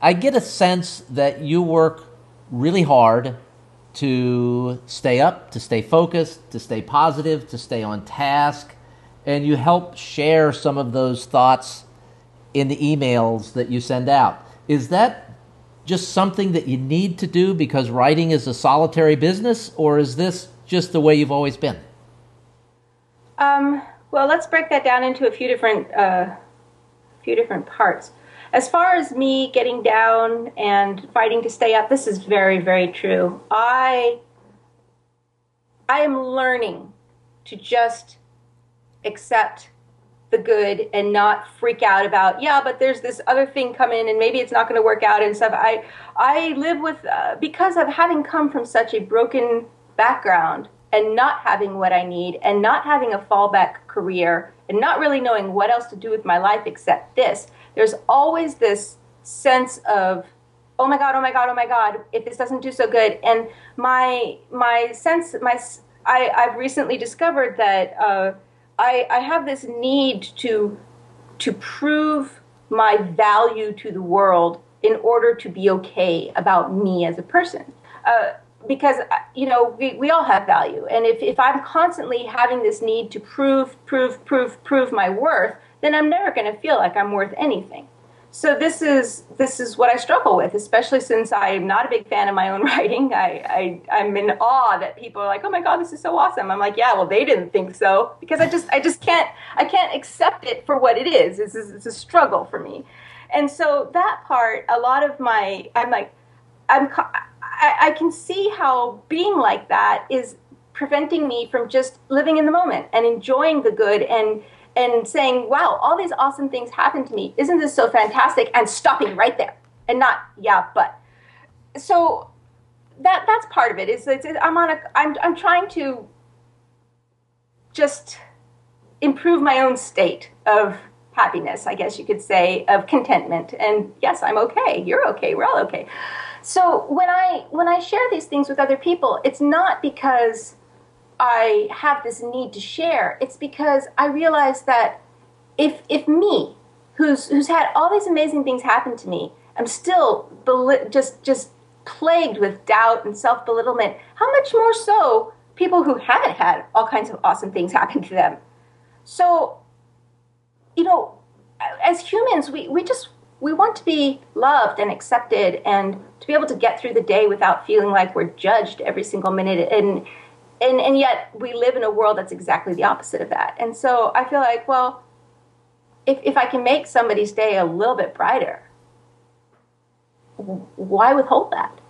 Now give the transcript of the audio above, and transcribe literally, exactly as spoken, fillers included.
I get a sense that you work really hard to stay up, to stay focused, to stay positive, to stay on task, and you help share some of those thoughts in the emails that you send out. Is that just something that you need to do because writing is a solitary business, or is this just the way you've always been? Um, well, let's break that down into a few different, uh, few different parts. As far as me getting down and fighting to stay up, this is very, very true. I, I am learning to just accept the good and not freak out about, yeah, but there's this other thing coming and maybe it's not going to work out and stuff. I, I live with, uh, because of having come from such a broken background and not having what I need and not having a fallback career and not really knowing what else to do with my life except this, there's always this sense of, oh my God, oh my God, oh my God, if this doesn't do so good. And my, my sense, my, I, I've recently discovered that, uh, I, I have this need to to prove my value to the world in order to be okay about me as a person. Uh, because, you know, we, we all have value. And if, if I'm constantly having this need to prove, prove, prove, prove my worth, then I'm never going to feel like I'm worth anything. So this is this is what I struggle with, especially since I'm not a big fan of my own writing. I, I, I'm in awe that people are like, oh my God, this is so awesome. I'm like, yeah, well, they didn't think so, because I just I just can't I can't accept it for what it is. It's, it's a struggle for me. And so that part, a lot of my, I'm like, I'm I, I can see how being like that is preventing me from just living in the moment and enjoying the good and and saying, wow, all these awesome things happened to me. Isn't this so fantastic? And stopping right there and not, yeah, but. So that that's part of it. Is it's, I'm on a, I'm I'm trying to just improve my own state of happiness, I guess you could say, of contentment. And yes, I'm okay. You're okay. We're all okay. So when I when I share these things with other people, it's not because I have this need to share. It's because I realize that if if me, who's who's had all these amazing things happen to me, I'm still bel- just just plagued with doubt and self-belittlement, how much more so people who haven't had all kinds of awesome things happen to them? So, you know, as humans, we, we just we want to be loved and accepted and to be able to get through the day without feeling like we're judged every single minute. And And and yet we live in a world that's exactly the opposite of that. And so I feel like, well, if if I can make somebody's day a little bit brighter, why withhold that?